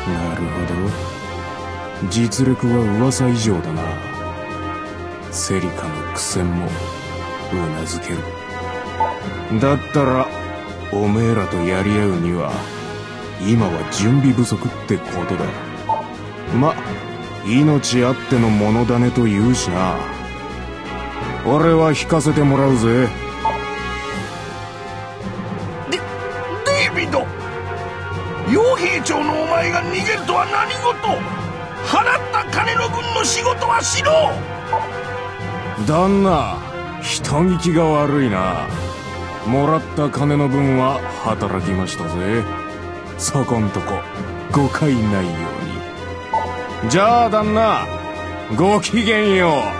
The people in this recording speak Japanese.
なるほど。実力は噂以上だな。セリカの苦戦もうなずける。だったらおめえらとやり合うには今は準備不足ってことだ。ま、命あってのものだねと言うしな。俺は引かせてもらうぜ。 デイビッド、傭兵長のお前が逃げるとは何事。払った金の分の仕事はしろ。 旦那、人聞きが悪いな。もらった金の分は働きましたぜ。そこんとこ誤解ないように。じゃあ旦那、ごきげんよう。